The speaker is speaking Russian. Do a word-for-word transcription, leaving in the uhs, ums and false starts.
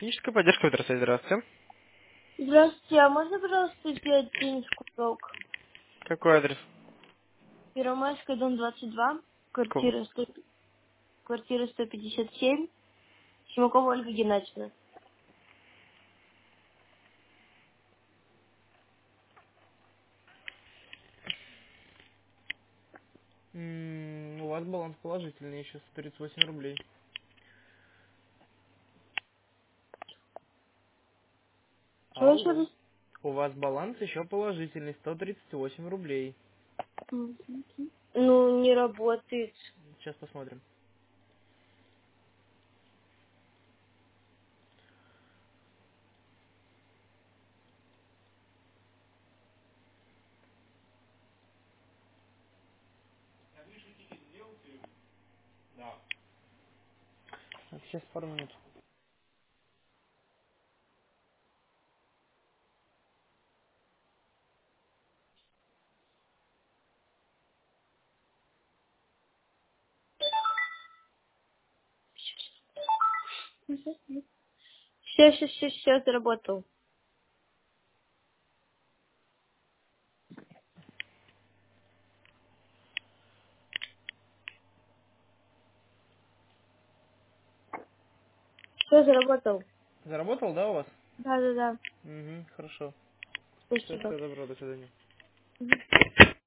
Техническая поддержка Ветросвязь, здравствуйте. Здравствуйте, а можно, пожалуйста, пять денежку долг? Какой адрес? Первомайская, дом двадцать два, Ку- квартира, сто, квартира сто пятьдесят семь, Симакова Ольга Геннадьевна. М, У вас баланс положительный, еще сто тридцать восемь рублей. Чего еще Алло. раз? У вас баланс еще положительный, сто тридцать восемь рублей. М, Ну, не работает. Сейчас посмотрим. Так, сейчас пару минут. Все, все, все, все, заработал. Все, заработал. Заработал, да, у вас? Да, да, да. Угу, хорошо. Все, Спасибо. всего доброго, до свидания.